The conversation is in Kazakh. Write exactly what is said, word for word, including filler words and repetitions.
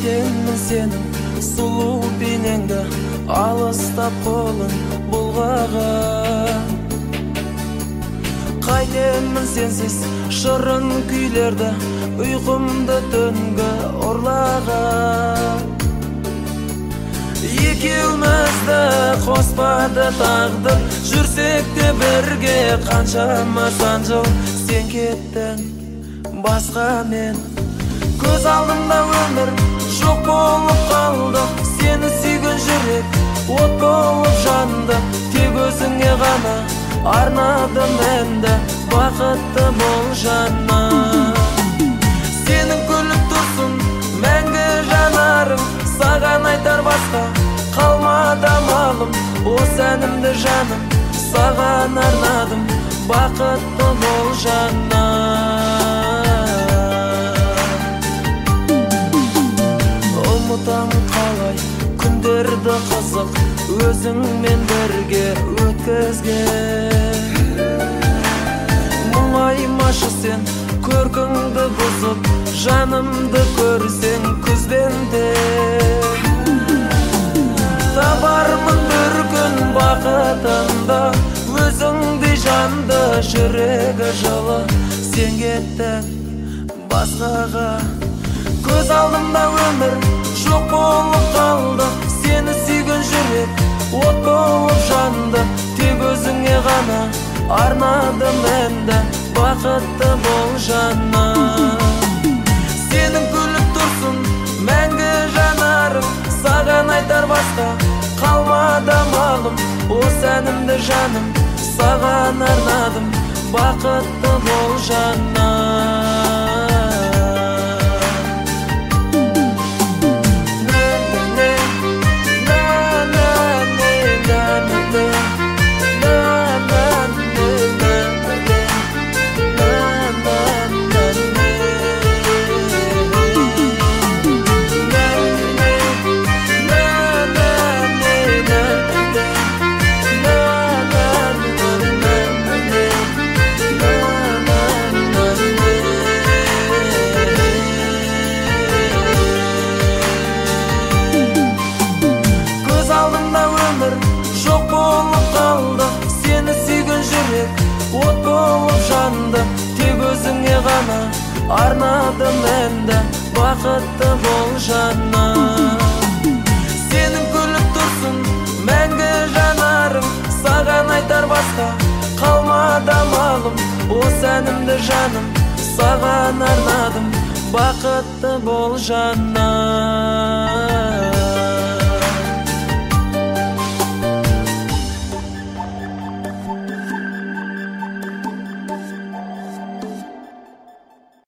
Қайтемін сенің сұлу бейнеңді алыстап қолын бұлғаған. Қайтемін сенсіз шырын күйлерді ұйқымды түнгі ұрлаған. Екеумізді қоспады тағдыр, жүрсек те бірге қаншама сан жыл. Сен кеттің басқамен, көз алдымда өмір жоқ болып қалды. Сені сүйген жүрек от болып жанды, тек өзіңе ғана арнадым енді бақытты бол жаным. Сенің күліп тұрсын мәңгі жанарың, саған айтар басқа қалмады амалым. Осы әнімді жаным саған арнадым, бақытты бол жаным. Ұмытамын қалай күндерді қызық өзіңмен бірге өткізген. Мұңаймашы сен көркіңді бұзып, жанымды көрсең күзбенде. Табармын бір күн бақытында өзіңдей жанды, жүрегі жылы. Сен кеттің басқаға, көз алдымда өмір жоқ болып қалды. Сені сүйген жүрек от болып жанды, тек өзіңе ғана арнадым енді бақытты бол жаным. Сенің күліп тұрсын мәңгі жанарың, саған айтар басқа қалмады амалым. Осы әнімді жаным саған арнадым, бақытты бол жаным. От болып жанды, тек өзіңе ғана арнадым енді бақытты бол жаным. Сенің күліп тұрсын мәңгі жанарың, саған айтар басқа қалмады амалым. Осы әнімді жаным саған арнадым, бақытты бол жаным.